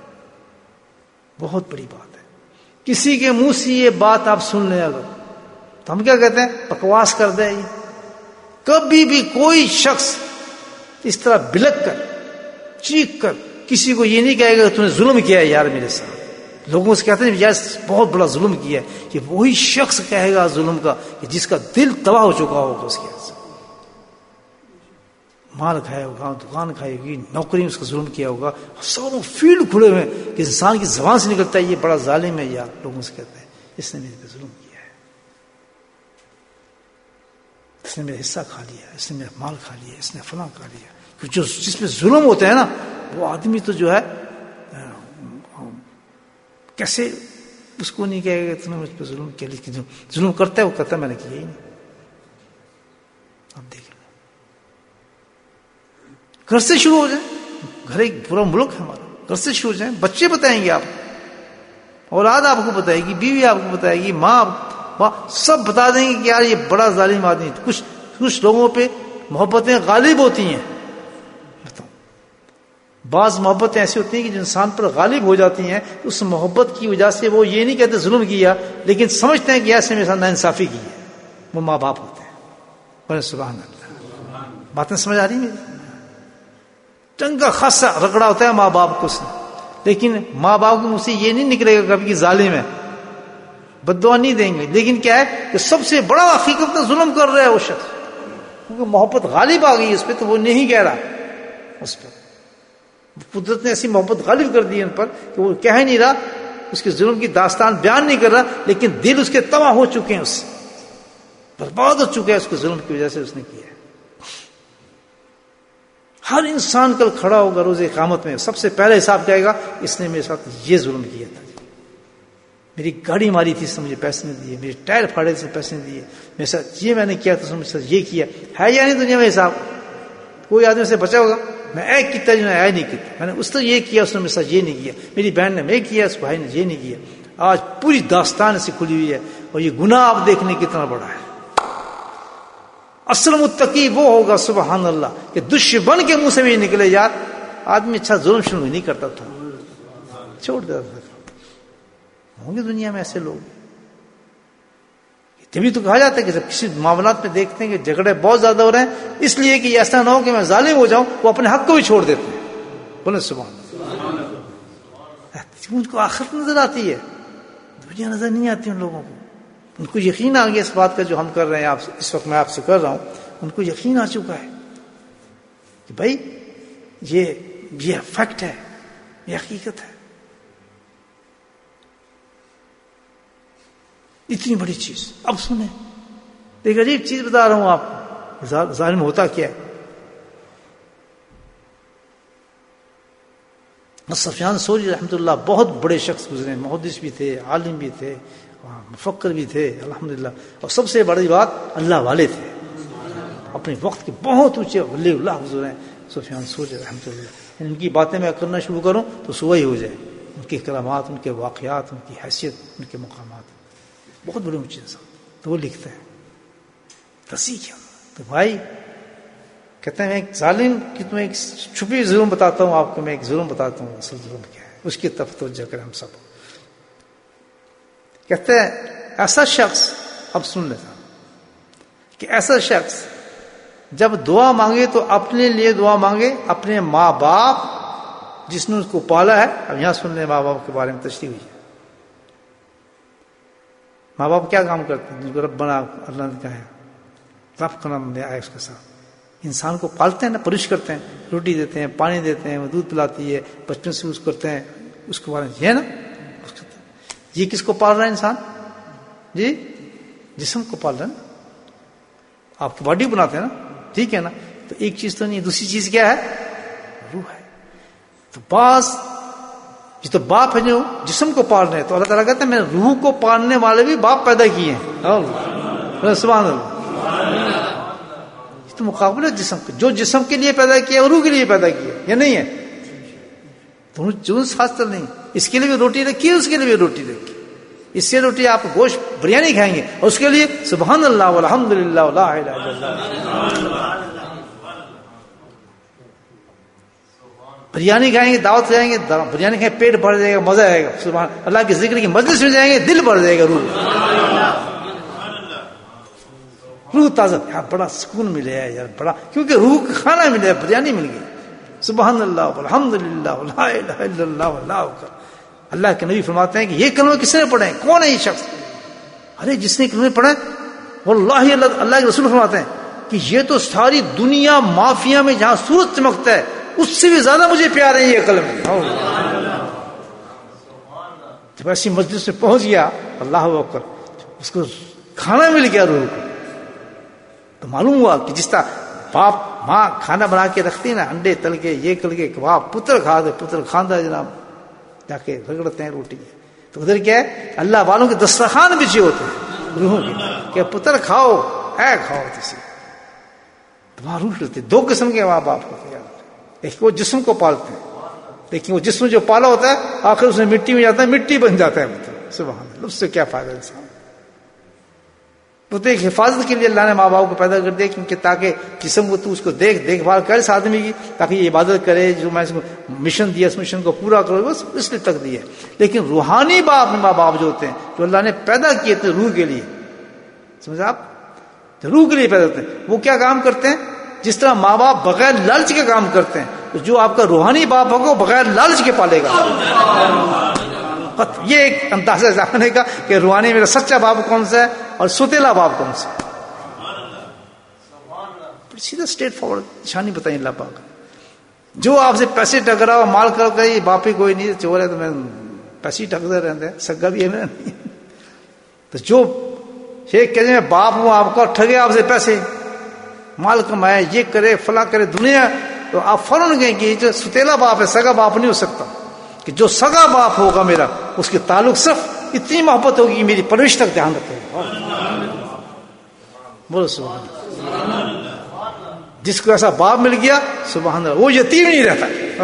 [SPEAKER 1] بہت بڑی بات ہے. کسی کے منہ سے یہ بات آپ سن لیں اگر, تو ہم کیا کہتے ہیں, بکواس کر دیں. کبھی بھی کوئی شخص اس طرح بلک کر چیخ کر کسی کو یہ نہیں کہے گا کہ تم نے ظلم کیا ہے یار میرے ساتھ. لوگوں سے کہتے ہیں یار بہت بڑا ظلم کیا ہے, کہ وہی شخص کہے گا ظلم کا کہ جس کا دل تباہ ہو چکا ہوگا. اس کے سے مال کھایا ہوگا, دکان کھائی ہوگی, نوکری میں اس کا ظلم کیا ہوگا, ساروں فیلڈ کھلے ہوئے کہ انسان کی زبان سے نکلتا ہے یہ بڑا ظالم ہے یار. لوگوں سے کہتے ہیں اس نے میرے پہ ظلم کیا ہے, اس نے میرا حصہ کھا لیا, اس نے میرا مال کھا لیا, اس نے فلاں کھا لیا. جو جس پہ ظلم ہوتا ہے نا وہ آدمی تو جو ہے کیسے اس کو نہیں کہے گا تم نے مجھ پہ ظلم کیا, لیکن جو ظلم کرتا ہے وہ کہتا ہے میں نے کیا ہی نہیں. اب دیکھ لیں, گھر سے شروع ہو جائیں. گھر ایک پورا ملک ہے ہمارا, گھر سے شروع ہو جائیں. بچے بتائیں گے آپ, اولاد آپ کو بتائے گی, بیوی آپ کو بتائے گی, ماں ماں سب بتا دیں گے کہ یار یہ بڑا ظالم آدمی. کچھ کچھ لوگوں پہ محبتیں غالب ہوتی ہیں. بعض محبتیں ایسی ہوتی ہیں کہ جو انسان پر غالب ہو جاتی ہیں, اس محبت کی وجہ سے وہ یہ نہیں کہتے ظلم کیا, لیکن سمجھتے ہیں کہ ایسے میرے ساتھ ناانصافی کی ہے. وہ ماں باپ ہوتے ہیں. بولے سبحان اللہ. باتیں سمجھ آ رہی میری؟ چنگا خاصا رگڑا ہوتا ہے ماں باپ کو, لیکن ماں باپ کے منہ سے یہ نہیں نکلے گا کبھی کہ ظالم ہے, بد دعا نہیں دیں گے. لیکن کیا ہے کہ سب سے بڑا حقیقت ظلم کر رہا ہے وہ شخص, کیونکہ محبت غالب آ گئی اس پہ, تو وہ نہیں کہہ رہا اس پر. قدرت نے ایسی محبت غالب کر دی ان پر کہ وہ کہہ نہیں رہا, اس کے ظلم کی داستان بیان نہیں کر رہا, لیکن دل اس کے تباہ ہو چکے ہیں, اس سے برباد ہو چکے ہیں اس کے ظلم کی وجہ سے اس نے کیا ہے. ہر انسان کل کھڑا ہوگا روز قیامت میں, سب سے پہلے حساب کہے گا اس نے میرے ساتھ یہ ظلم کیا تھا, میری گاڑی ماری تھی اس نے مجھے پیسے نہیں دیے, میرے ٹائر پھاڑے تھے پیسے نہیں دیے, میرے ساتھ یہ میں نے کیا تھا اس نے میرے ساتھ یہ کیا ہے. یا نہیں دنیا میں حساب کوئی آدمی سے بچا ہوگا؟ میں ایک کیا جنہوں نے اے نہیں کیا, میں نے اس نے یہ کیا اس نے میرے ساتھ یہ نہیں کیا, میری بہن نے میں کیا اس بھائی نے یہ نہیں کیا. آج پوری داستان ایسی کھلی ہوئی ہے, اور یہ گناہ آپ دیکھنے کتنا بڑا ہے. اصل متقی وہ ہوگا سبحان اللہ کہ دشمن کے منہ سے بھی نکلے یار آدمی اچھا ظلم شروع نہیں کرتا تھا, چھوڑ دیتا تھا. ہوں گے دنیا میں ایسے لوگ, تبھی تو کہا جاتا ہے کہ جب کسی معاملات میں دیکھتے ہیں کہ جھگڑے بہت زیادہ ہو رہے ہیں, اس لیے کہ ایسا نہ ہو کہ میں ظالم ہو جاؤں, وہ اپنے حق کو بھی چھوڑ دیتے ہیں. بولے سبحان اللہ. ان کو آخرت نظر آتی ہے, دنیا نظر نہیں آتی ان لوگوں کو. ان کو یقین آ گیا اس بات کا جو ہم کر رہے ہیں, آپ اس وقت میں آپ سے کر رہا ہوں, ان کو یقین آ چکا ہے کہ بھائی یہ یہ فیکٹ ہے, یہ حقیقت ہے. اتنی بڑی چیز. اب سنیں, ایک عجیب چیز بتا رہا ہوں آپ کو, ظالم ہوتا کیا ہے. سفیان ثوری رحمۃ اللہ بہت بڑے شخص گزرے، محدث بھی تھے، عالم بھی تھے، مفکر بھی تھے الحمدللہ، اور سب سے بڑی بات اللہ والے تھے، اپنے وقت کے بہت اونچے ولی اللہ حضور ہیں سفیان ثوری رحمۃ اللہ. ان کی باتیں میں کرنا شروع کروں تو صبح ہی ہو جائے، ان کے کلامات، ان کے واقعات، ان کی حیثیت، ان کے مقامات، بہت بڑے اونچے انسان. تو وہ لکھتے ہیں رسی کیا. تو بھائی کہتے ہیں میں ایک ظالم کی تمہیں ایک چھپی ظلم بتاتا ہوں آپ کو، میں ایک ظلم بتاتا ہوں اصل ظلم کیا ہے، اس کی طرف توجہ کریں ہم سب. کہتے ہیں ایسا شخص، اب سن لیتا کہ ایسا شخص جب دعا مانگے تو اپنے لیے دعا مانگے، اپنے ماں باپ جس نے اس کو پالا ہے. اب یہاں سن لیں ماں باپ کے بارے میں تشریح ہوئی ہے. ماں باپ کیا کام کرتے ہیں؟ جن کو رب بنا اللہ نے کہا ہے، رب کا نام لے آئے اس کے ساتھ. انسان کو پالتے ہیں نا، پرورش کرتے ہیں، روٹی دیتے ہیں، پانی دیتے ہیں، وہ دودھ پلاتی ہے، بچپن سے اس کرتے ہیں، اس کے بارے میں یہ نا. یہ کس کو پال رہا ہے انسان؟ جی جسم کو پال رہا ہے نا. آپ کی باڈی بناتے ہیں نا، ٹھیک ہے نا. تو ایک چیز تو نہیں، دوسری چیز کیا ہے؟ روح ہے. تو بعض یہ تو باپ ہے جو جسم کو پال رہے ہیں، تو اللہ تعالیٰ کہتے ہیں میں روح کو پالنے والے بھی باپ پیدا کیے ہیں. سبحان اللہ. یہ تو مقابلہ ہے جسم کا، جو جسم کے لیے پیدا کیا روح کے لیے پیدا کیا، یہ نہیں ہے دونوں جو ساتھ چل نہیں. اس کے لیے بھی روٹی رکھی ہے، اس کے لیے بھی روٹی رکھی. اس سے روٹی آپ گوشت بریانی کھائیں گے، اور اس کے لیے سبحان اللہ والحمد للہ ولا الہ الا اللہ. بریانی کھائیں گے، دعوت جائیں گے، بریانی کھائیں پیٹ بھر جائے گا، مزہ آئے گا. سبحان اللہ کی ذکر کی مجلس میں جائیں گے، دل بھر جائے گا، روح روح تازہ. یار بڑا سکون ملے ہے یار، بڑا، کیونکہ روح کا کھانا ملے، بریانی مل گئی. سبحان اللہ والحمد للہ ولا الہ الا اللہ واللہ اکبر. اللہ کے نبی فرماتے ہیں کہ یہ کلمہ کس نے پڑھے؟ کون ہے یہ شخص؟ ارے جس نے کلمہ پڑھا واللہ، اللہ اللہ کے رسول فرماتے ہیں کہ یہ تو ساری دنیا مافیا میں جہاں سورج چمکتا ہے اس سے بھی زیادہ مجھے پیارے ہیں یہ کلمہ. جب ایسی مجلس میں پہنچ گیا، اللہ اکبر، اس کو کھانا مل گیا روح کو، تو معلوم ہوا کہ جس طرح باپ ماں کھانا بنا کے رکھتی نا، انڈے تل کے، یہ کل کے کباب، پتر کھا دے، پتر کھاندہ ہے جناب، جا کے رگڑتے ہیں روٹی. تو ادھر کیا ہے؟ اللہ والوں کے دسترخوان بچے ہوتے ہیں روحوں کے، کہ پتر کھاؤ، اے کھاؤ. تسی تو وہاں روح لیتے. دو قسم کے ماں باپ ہوتے ہیں، ایک وہ جسم کو پالتے ہیں، لیکن وہ جسم جو پالا ہوتا ہے آخر اس میں مٹی میں جاتا ہے، مٹی بن جاتا ہے. مطلب سبحان اللہ، اس سے کیا فائدہ انسان. وہ تو ایک حفاظت کے لیے اللہ نے ماں باپ کو پیدا کر دیا، کیونکہ تاکہ جسم کو تو اس کو دیکھ دیکھ بھال کرے اس آدمی کی، تاکہ یہ عبادت کرے، جو میں اس کو مشن دیا اس مشن کو پورا کرو، بس اس لیے تک دیا. لیکن روحانی باپ ماں باپ جو ہوتے ہیں، جو اللہ نے پیدا کیے تھے روح کے لیے، سمجھے آپ، جو روح کے لیے پیدا ہوتے ہیں، وہ کیا کام کرتے ہیں؟ جس طرح ماں باپ بغیر لالچ کے کام کرتے ہیں، تو جو آپ کا روحانی باپ ہوگا وہ بغیر لالچ کے پالے گا. یہ ایک اندازہ جاننے کا کہ روحانی میرا سچا باپ کون سا ہے اور ستیلا باپ کون سا ہے. سیدھا اسٹریٹ فارورڈ نشانی بتائیں اللہ پاک. جو آپ سے پیسے ٹکرا مال کر کے یہ باپ ہی کوئی نہیں، چور ہے تو میں پیسے ٹکرتے رہتے ہیں، سگا بھی ہے میرا نہیں. تو جو شیخ کہتے ہیں باپ ہوں آپ کا، ٹھگے آپ سے پیسے، مال کمائے، یہ کرے فلاں کرے دنیا، تو آپ فوراً کہیں کہ جو ستیلا باپ ہے، سگا باپ نہیں ہو سکتا. کہ جو سگا باپ ہوگا میرا، اس کے تعلق صرف اتنی محبت ہوگی کہ میری پرورش تک دھیان رکھے گا. بولو سبحان اللہ. جس کو ایسا باپ مل گیا سبحان اللہ، وہ یتیم نہیں رہتا.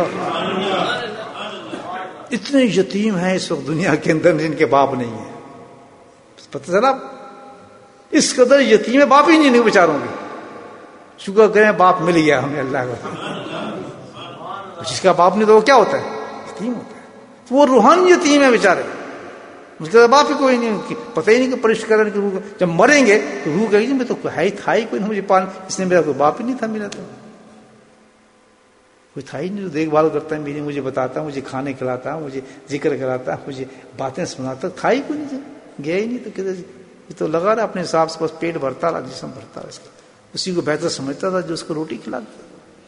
[SPEAKER 1] اتنے یتیم ہیں اس وقت دنیا کے اندر جن کے باپ نہیں ہیں. پتہ چلا اس قدر یتیم ہے، باپ ہی نہیں بیچاروں کے. شکر کریں باپ مل گیا ہمیں اللہ کا. جس کا باپ نہیں تو وہ کیا ہوتا ہے؟ یتیم ہوتا ہے. وہ روحانی یتیم ہے بیچارے، اس کا باپ ہی کوئی نہیں، پتہ ہی نہیں کہ پرورش کرنے کی روح. جب مریں گے تو روح کہے گی میں تو ہے ہی تھا ہی کوئی نہیں مجھے پال، اس نے میرا کوئی باپ ہی نہیں تھا، میرا تو کوئی تھا ہی نہیں جو دیکھ بھال کرتا ہے میری، مجھے بتاتا، مجھے کھانے کھلاتا، مجھے ذکر کراتا، مجھے باتیں سناتا، تھا ہی کوئی نہیں، گیا ہی نہیں. تو کدھر یہ تو لگا رہا اپنے حساب سے، بس پیٹ بھرتا رہا، جسم بھرتا رہا، اس کا اسی کو بہتر سمجھتا تھا جو اس کو روٹی کھلاتا.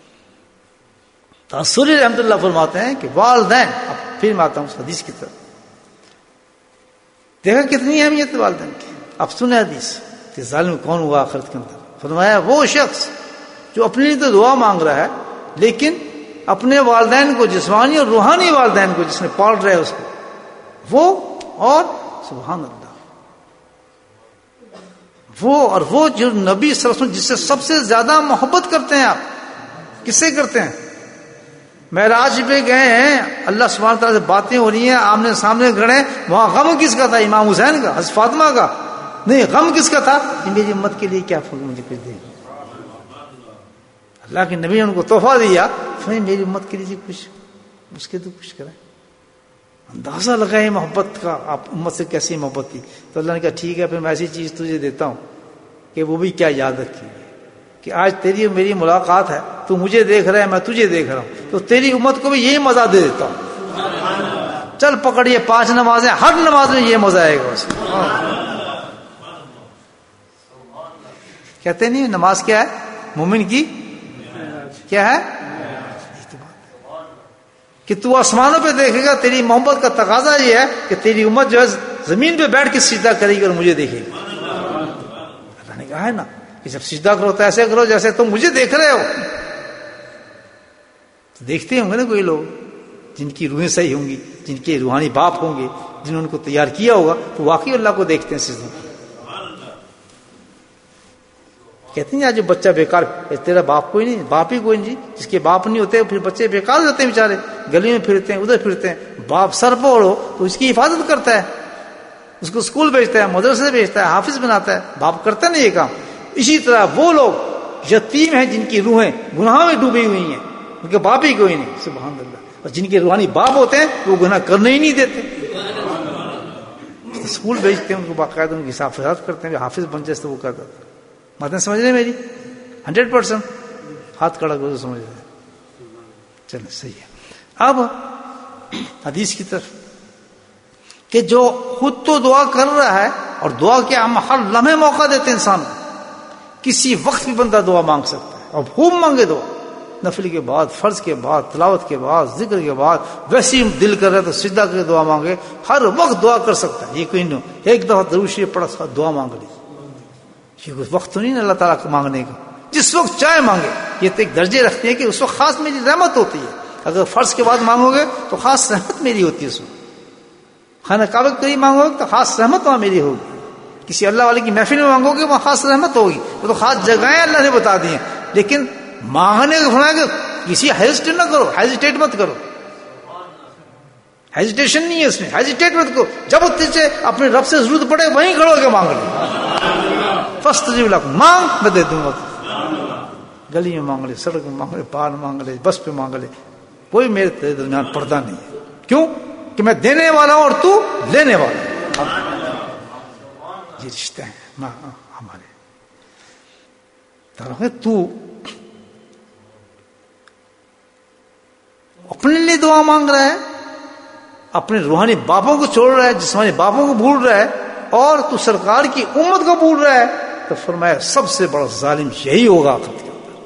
[SPEAKER 1] تاثر رحمۃ اللہ فرماتے ہیں کہ والدین، اب پھر میں آتا ہوں اس حدیث کی طرف. دیکھا کتنی اہمیت والدین کی. اب سنیں حدیث کہ ظالم کون ہوا آخرت کے اندر. فرمایا وہ شخص جو اپنے لیے تو دعا مانگ رہا ہے لیکن اپنے والدین کو، جسمانی اور روحانی والدین کو جس نے پال رہے اس کو، وہ اور سبحان اللہ وہ اور وہ جو نبی صلی اللہ علیہ وسلم جس سے سب سے زیادہ محبت کرتے ہیں. آپ کس سے کرتے ہیں؟ معراج پہ گئے ہیں، اللہ سبحانہ تعالیٰ سے باتیں ہو رہی ہیں، آمنے سامنے کھڑے ہیں، وہاں غم کس کا تھا؟ امام حسین کا، حضرت فاطمہ کا؟ نہیں، غم کس کا تھا کہ میری امت کے لیے کیا فرق مجھے کچھ دے. اللہ کے نبی نے ان کو تحفہ دیا، میری امت کے لیے کچھ اس کے تو کچھ کریں. اندازہ لگائے محبت کا، آپ امت سے کیسی محبت تھی. تو اللہ نے کہا ٹھیک ہے، پھر میں ایسی چیز تجھے دیتا ہوں کہ وہ بھی کیا یاد رکھی کہ آج تیری اور میری ملاقات ہے، تو مجھے دیکھ رہا ہے، میں تجھے دیکھ رہا ہوں، تو تیری امت کو بھی یہی مزہ دے دیتا ہوں. چل پکڑیے پانچ نمازیں، ہر نماز میں یہ مزہ آئے گا اس کو. کہتے نہیں نماز کیا ہے مومن کی؟ کیا ہے کہ تو آسمانوں پہ دیکھے گا. تیری محبت کا تقاضا یہ ہے کہ تیری امت جو ہے زمین پہ بیٹھ کے سجدہ کرے گی اور مجھے دیکھے گی. اللہ نے کہا ہے نا کہ جب سجدہ کرو تو ایسے کرو جیسے تم مجھے دیکھ رہے ہو. تو دیکھتے ہوں گے نا کوئی لوگ جن کی روحیں صحیح ہوں گی، جن کے روحانی باپ ہوں گے، جنہوں نے ان کو تیار کیا ہوگا، تو واقعی اللہ کو دیکھتے ہیں سجدہ. کہتے ہیں آج جو بچہ بیکار، تیرا باپ کوئی نہیں، باپ ہی کوئی نہیں. جس کے باپ نہیں ہوتے پھر بچے بیکار ہو جاتے ہیں بیچارے، گلی میں پھرتے ہیں، ادھر پھرتے ہیں. باپ سر پہ ہو تو اس کی حفاظت کرتا ہے، اس کو اسکول بھیجتا ہے، مدرسے بھیجتا ہے، حافظ بناتا ہے. باپ کرتا نہیں یہ کام. اسی طرح وہ لوگ یتیم ہیں جن کی روحیں گناہ میں ڈوبی ہوئی ہیں، ان کے باپ ہی کوئی نہیں. سبحان اللہ. اور جن کے روحانی باپ ہوتے ہیں وہ گناہ کرنے ہی نہیں دیتے، اسکول بھیجتے ہیں، ان کو باقاعدہ ان کی حفاظت کرتے ہیں. حافظ بن جائے تو وہ کرتا تھا. باتیں سمجھ رہے میری؟ ہنڈریڈ پرسینٹ ہاتھ کھڑا کرو تو سمجھ رہے. چلو صحیح ہے. اب حدیث کی طرف کہ جو خود تو دعا کر رہا ہے، اور دعا کے ہم ہر لمحے موقع دیتے ہیں انسان کو. کسی وقت بھی بندہ دعا مانگ سکتا ہے، اور خوب مانگے دعا، نفل کے بعد، فرض کے بعد، تلاوت کے بعد، ذکر کے بعد. ویسے ہی دل کر رہا ہے تو سجدہ کر کے دعا مانگے. ہر وقت دعا کر سکتا ہے. یہ کوئی نہیں ایک دفعہ درود شریف پڑھا سا دعا مانگ لی، یہ کوئی وقت تو نہیں نا اللہ تعالیٰ کو مانگنے کا. جس وقت چاہے مانگے. یہ تو ایک درجے رکھتے ہیں کہ اس وقت خاص میری رحمت ہوتی ہے. اگر فرض کے بعد مانگو گے تو خاص رحمت میری ہوتی ہے. اس وقت خانہ کعبہ کے قریب مانگو گے تو خاص رحمت وہاں میری ہوگی. کسی اللہ والے کی محفل میں مانگو گے وہاں خاص رحمت ہوگی. وہ تو خاص جگہیں اللہ نے بتا دی ہیں. لیکن مانگنے کو فرمایا کہ کسی ہیزیٹیٹ نہ کرو، ہیزیٹیٹ مت کرو. ہیزیٹیشن نہیں ہے اس میں، ہیزیٹیٹ مت کرو. جب تجھے اپنے رب سے ضرورت پڑے وہیں کھڑو کے مانگ لو. فاستجب لکم، مانگ میں دے دوں گا. گلی میں مانگ لے، سڑک میں مانگ لے، باہر مانگ لے، بس پہ مانگ لے، کوئی میرے تیرے درمیان پردہ نہیں ہے. کیوں کہ میں دینے والا ہوں اور تو لینے والا. یہ رشتے ہیں ہمارے. تو اپنے لیے دعا مانگ رہا ہے، اپنے روحانی باپوں کو چھوڑ رہا ہے، جسمانی باپوں کو بھول رہا ہے، اور تو سرکار کی امت کو بھول رہا ہے. تو فرمایا سب سے بڑا ظالم یہی ہوگا آخرت کے اندر.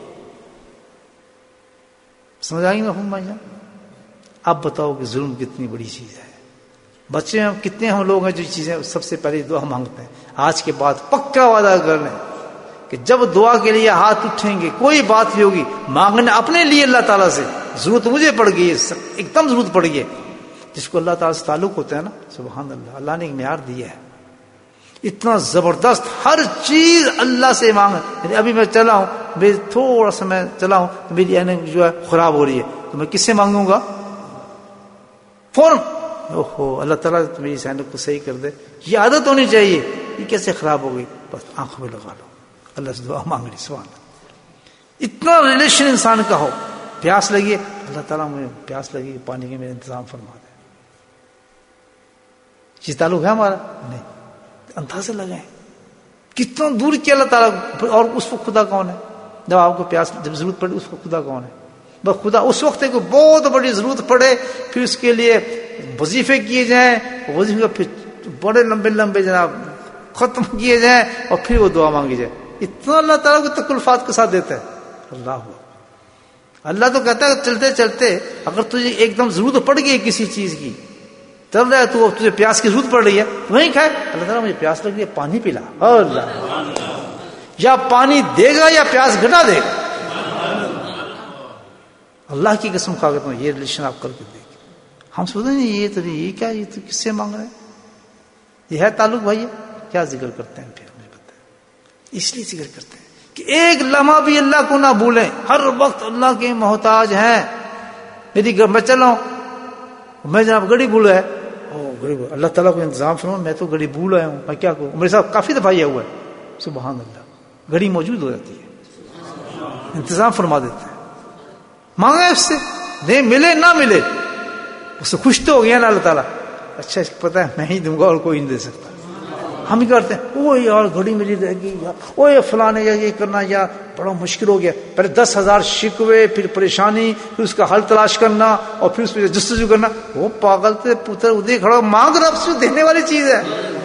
[SPEAKER 1] سمجھ آئیں گے نا بھائی جان؟ اب بتاؤ کہ ظلم کتنی بڑی چیز ہے. بچے ہم کتنے ہم لوگ ہیں جو چیزیں سب سے پہلے دعا مانگتے ہیں. آج کے بعد پکا وعدہ کر لیں کہ جب دعا کے لیے ہاتھ اٹھیں گے، کوئی بات بھی ہوگی، مانگنے اپنے لیے اللہ تعالیٰ سے ضرورت مجھے پڑ گئی ہے، ایک دم ضرورت پڑ گئی ہے. جس کو اللہ تعالیٰ سے تعلق ہوتا ہے نا، سبحان اللہ، اللہ نے ایک معیار دیا ہے اتنا زبردست. ہر چیز اللہ سے مانگ. ابھی میں چلا ہوں، میں تھوڑا سا میں چلا ہوں تو میری اینک جو ہے خراب ہو رہی ہے، تو میں کس سے مانگوں گا؟ فوراً اوہو اللہ تعالیٰ میری اس اینک کو صحیح کر دے. یہ عادت ہونی چاہیے. یہ کیسے خراب ہو گئی؟ بس آنکھوں میں لگا لو، اللہ سے دعا مانگ لی. سبحان اللہ. اتنا ریلیشن انسان کا ہو. پیاس لگی ہے، اللہ تعالیٰ مجھے پیاس لگی، پانی کے میرے انتظام فرما دے. یہ تعلق ہے ہمارا؟ نہیں. اندازہ لگائیں کتنا دور کیا اللہ تعالیٰ. اور اس وقت خدا کون ہے؟ جب آپ کو پیاس جب ضرورت پڑے اس وقت خدا کون ہے؟ بس خدا اس وقت ہے کہ بہت بڑی ضرورت پڑے، پھر اس کے لیے وظیفے کیے جائیں، وظیفے پھر بڑے لمبے لمبے جناب ختم کیے جائیں، اور پھر وہ دعا مانگی جائے. اتنا اللہ تعالیٰ کو تکلفات کے ساتھ دیتا ہے. اللہ اللہ تو کہتا ہے چلتے چلتے اگر تجھے ایک دم ضرورت پڑ گئی کسی چیز کی، چل رہا ہے تو تجھے پیاس کی ضرورت پڑ رہی ہے، وہیں کھائے. اللہ تعالیٰ مجھے پیاس لگ رہی ہے، پانی پلا. اللہ یا پانی دے گا یا پیاس گھٹا دے گا. اللہ کی قسم کھا کہتا ہوں یہ ریلیشن آپ کر کے دیکھیں. ہم سوچتے ہیں یہ تو یہ کیا، یہ تو کس سے مانگ رہے ہیں، یہ ہے تعلق بھائی. کیا ذکر کرتے ہیں پھر مجھے بتائیں. اس لیے ذکر کرتے ہیں کہ ایک لمحہ بھی اللہ کو نہ بھولیں، ہر وقت اللہ کے محتاج ہیں. میری گھر میں چل رہا ہوں، میں جناب گڑی بھول ہے، اللہ تعالیٰ کو انتظام فرما، میں تو گھڑی بھول آیا ہوں، میں کیا کروں. میرے ساتھ کافی دفعہ یہ ہوا ہے. سبحان اللہ، گھڑی موجود ہو جاتی ہے، انتظام فرما دیتے ہیں. مانگا اس سے، دے ملے نہ ملے اس سے خوش تو ہو گیا نا اللہ تعالیٰ. اچھا اس کو پتا ہے میں ہی دوں گا اور کوئی نہیں دے سکتا. ہم ہی کرتے ہیں وہ یار گھڑی میری رہ گئی، وہ یہ فلانے یا یہ کرنا، یا بڑا مشکل ہو گیا. پہلے دس ہزار شکوے، پھر پریشانی، پھر اس کا حل تلاش کرنا، اور پھر اس پہ جستجو کرنا. وہ پاگل تھے پتر ادھر کھڑا مانگ رب سے دینے والی چیز ہے.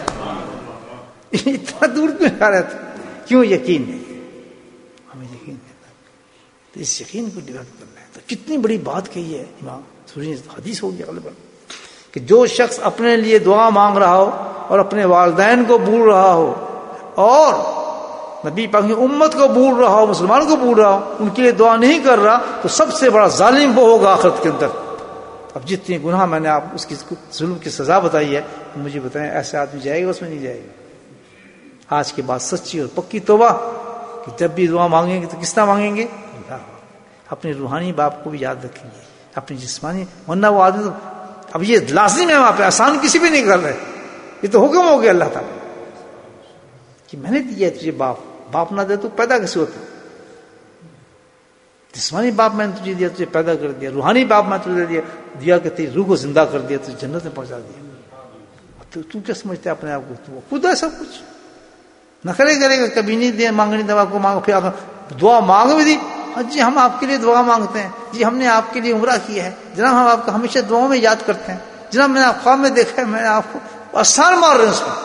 [SPEAKER 1] اتنا دور کیوں جا رہے تھے؟ کیوں؟ یقین نہیں، ہمیں یقین نہیں. تو اس یقین کو ڈیولپ کرنا ہے. تو کتنی بڑی بات کہی ہے امام سوری، حدیث ہو گیا غالباً کہ جو شخص اپنے لیے دعا مانگ رہا ہو اور اپنے والدین کو بھول رہا ہو اور نبی پاک کی امت کو بھول رہا ہو، مسلمانوں کو بھول رہا ہو، ان کے لیے دعا نہیں کر رہا، تو سب سے بڑا ظالم وہ ہوگا آخرت کے اندر. اب جتنی گناہ میں نے آپ اس کی ظلم کی سزا بتائی ہے، مجھے بتائیں ایسے آدمی جائے گا اس میں نہیں جائے گا؟ آج کے بعد سچی اور پکی توبہ کہ جب بھی دعا مانگیں گے تو کس طرح مانگیں گے؟ اپنے روحانی باپ کو بھی یاد رکھیں گے، اپنی جسمانی، ورنہ وہ آدمی تو اب یہ لازم ہے وہاں پہ، آسان کسی بھی نہیں کر رہے. یہ تو حکم ہو گیا اللہ تعالیٰ کہ میں نے دیا تجھے باپ، باپ نہ دے تو پیدا کیسے ہوتا؟ جسمانی باپ میں نے تجھے دیا، تجھے پیدا کر دیا. روحانی باپ میں تجھے دیا دیا کہ تیری روح کو زندہ کر دیا، تجھے جنت میں پہنچا دیا. تو تو کیا سمجھتا ہے اپنے آپ کو؟ تو خود ہے سب کچھ. نہ کرے کرے گا کبھی نہیں دے مانگنی دوا کو مانگو، پھر دعا مانگ بھی دی. جی ہم آپ کے لیے دعا مانگتے ہیں، جی ہم نے آپ کے لیے عمرہ کیا ہے جناب، ہم آپ کو ہمیشہ دعاؤں میں یاد کرتے ہیں جناب، میں نے آپ خواب میں دیکھا ہے، میں نے آپ کو آسان مار رہے ہیں، اس میں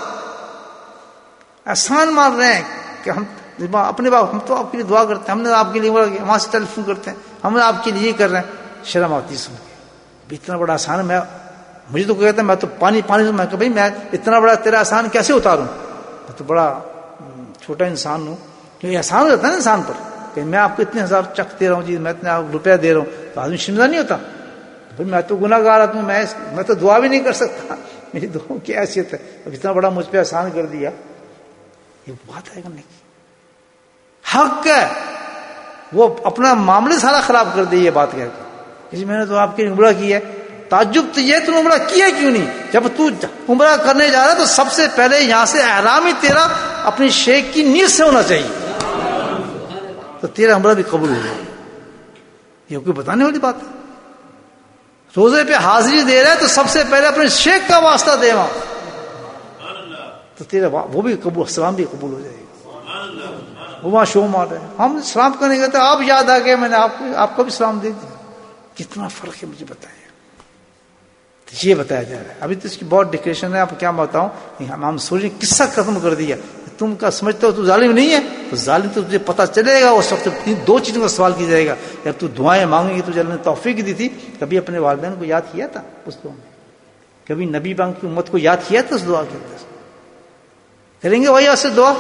[SPEAKER 1] آسان مار رہے ہیں کہ ہم اپنے باپ، ہم تو آپ کے لیے دعا کرتے ہیں، ہم نے آپ کے لیے عمرہ کیا، وہاں سے ٹیلی فون کرتے ہیں، ہم آپ کے لیے یہ کر رہے ہیں. شرم آتی سن کے، اتنا بڑا آسان ہے. میں مجھے تو کہتا ہے میں تو پانی پانی سے، میں کہ بھائی میں اتنا بڑا تیرا آسان کیسے اتاروں؟ میں تو بڑا چھوٹا انسان ہوں. یہ آسان ہو جاتا ہے نا انسان پر کہ میں آپ کو اتنے ہزار چک دے رہا ہوں، جی میں اتنے آپ روپیہ دے رہا ہوں، تو آدمی شرمندہ نہیں ہوتا؟ بھائی میں تو گناہ گار آدمی، میں میں تو دعا بھی نہیں کر سکتا، میری دعاؤں کی حیثیت ہے، اب اتنا بڑا مجھ پہ آسان کر دیا. یہ بات ہے کرنے کی حق ہے. وہ اپنا معاملے سارا خراب کر دے یہ بات کہہ کے، جی میں نے تو آپ کے عمرہ کی ہے. تعجب تو یہ تم عمرہ کیا کیوں نہیں؟ جب تو عمرہ کرنے جا رہا تو سب سے پہلے یہاں سے احرام ہی تیرا اپنی شیخ کی نیت سے ہونا چاہیے، تو تیرا عمرہ بھی قبول ہو جائے. یہ کوئی بتانے والی بات ہے؟ روزے پہ حاضری دے رہا ہے تو سب سے پہلے اپنے شیخ کا واسطہ دے وہاں، تو تیرا وہ بھی قبول، سلام بھی قبول ہو جائے گا. وہ وہاں شو مار رہے ہیں، ہم سلام کرنے گئے تو آپ یاد آ گئے، میں نے آپ کو آپ کو بھی سلام دے دیا. کتنا فرق ہے مجھے بتائیں. یہ بتایا جا رہا ہے. ابھی تو اس کی بہت ڈیکریشن ہے، آپ کیا بتاؤں. ہم سوچیں قصہ ختم کر دیا. تم کا سمجھتے ہو تو ظالم نہیں ہے، تو ظالم تو تجھے پتہ چلے گا اس وقت. دو چیزوں کا سوال کیا جائے گا، جب تو دعائیں مانگیں گی تو اللہ نے توفیق دی تھی، کبھی اپنے والدین کو یاد کیا تھا اس دعا میں؟ کبھی نبی پاک کی امت کو یاد کیا تھا اس دعا کے اندر؟ کریں گے وہی ایسے دعا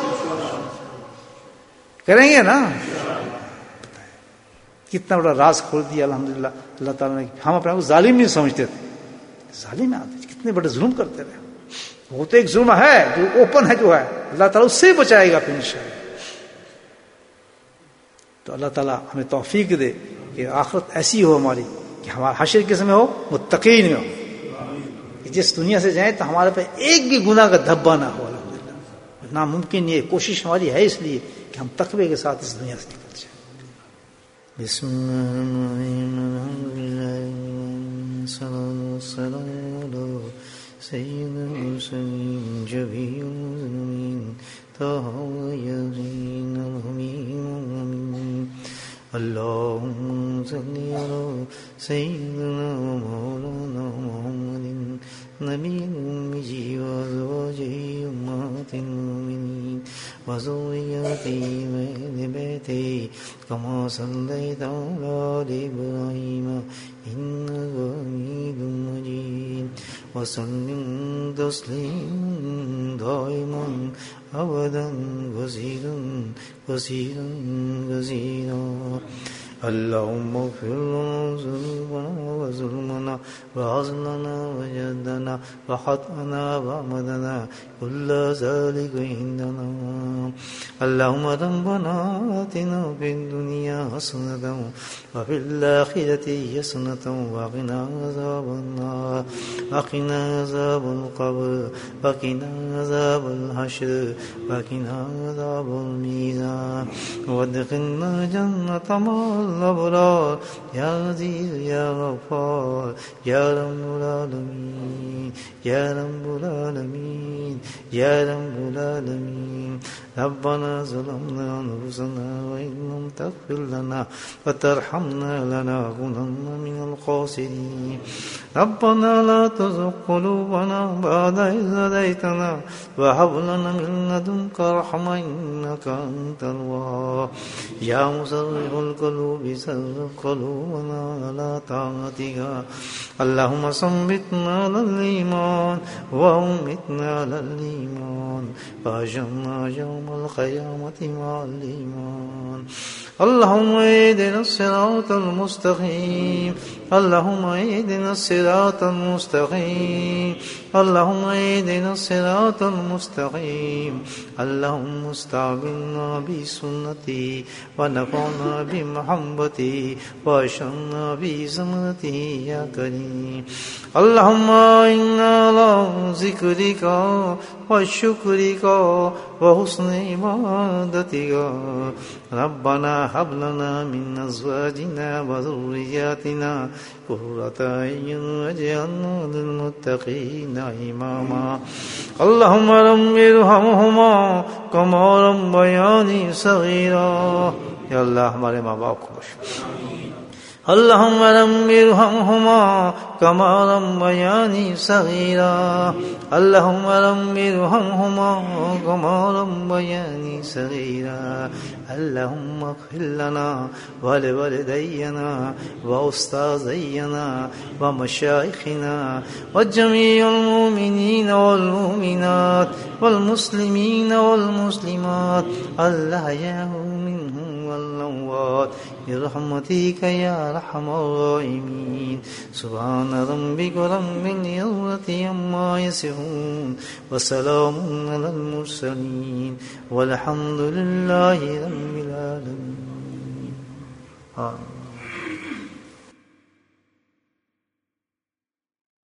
[SPEAKER 1] کریں گے نا. کتنا بڑا راز کھول دیا الحمدللہ اللہ تعالیٰ نے. ہم اپنے کو ظالم نہیں سمجھتے تھے، ظالم آتے کتنے بڑے ظلم کرتے رہے. وہ تو ایک ظلم ہے جو اوپن ہے، جو ہے اللہ تعالیٰ اس سے بچائے گا پھر انشاءاللہ. تو اللہ تعالیٰ ہمیں توفیق دے کہ آخرت ایسی ہو ہماری کہ ہمارا حشر کس میں ہو؟ متقین میں ہو. کہ جس دنیا سے جائیں تو ہمارے پہ ایک بھی گناہ کا دھبا نہ ہو. الحمدللہ ناممکن یہ کوشش ہماری ہے اس لیے کہ ہم تقوی کے ساتھ اس دنیا سے نکل جائیں. بسم اللہ سید المرسلین جبی المذنبین طه یاسین الحمیم. اللهم صل على سيدنا مولانا محمد نبي الأمي وأزواجه أمهات المؤمنين وذريته وأهل بيته كما صليت على آل إبراهيم إنك حميد مجيد وسلم تسليما دائما أبدا كثيرا كثيرا كثيرا. اللهم اغفر لنا ذنوبنا وظلمنا وعزلنا وجدنا وخطأنا وعمدنا كل ذلك عندنا. اللهم ربنا آتنا في الدنيا حسنة وفي الآخرة حسنة وقنا عذاب النار وقنا عذاب القبر وقنا عذاب الحشر وقنا عذاب الميزان وادخلنا جنة مع الأبرار يا عزيز يا غفار يا رب العالمين يا رب العالمين يا رب العالمين. ربنا ظلمنا أنفسنا وإن لم تغفر لنا وترحمنا لنكونن من الخاسرين. ربنا لا تزغ قلوبنا بعد إذ هديتنا وهب لنا من لدنك رحمة إنك أنت الوهاب. يا مصرف القلوب صرف قلوبنا على طاعتك. اللهم ثبتنا على الإيمان وأمتنا على الإيمان وأجرنا يوم القيامة مع الإيمان. اللهم اهدنا الصراط المستقيم اللهم اهدنا الصراط المستقيم اللهم اهدنا الصراط المستقيم. اللهم استعملنا بسنتي ونفعنا بمحبتي واشرنا بزمرته يا كريم. اللهم إنا على ذكرك وشكرك وحسن عبادتك. ربنا هب لنا من أزواجنا وذرياتنا قرة أعين واجعلنا للمتقين إماما. اللهم رب ارحمهما كما ربياني صغيرا. या अल्लाह हमारे माँ बाप को बख्श. اللهم رب ارحمهما كما ربياني صغيرا. اللهم رب ارحمهما كما ربياني صغيرا. اللهم اغفر لنا ولوالدينا وأستاذينا ومشايخنا وجميع المؤمنين والمؤمنات والمسلمين والمسلمات الأحياء منهم والأموات برحمتك يا أرحم الراحمين. سبحان ربك رب العزة عما يصفون وسلام على المرسلين والحمد لله رب العالمين. آمين.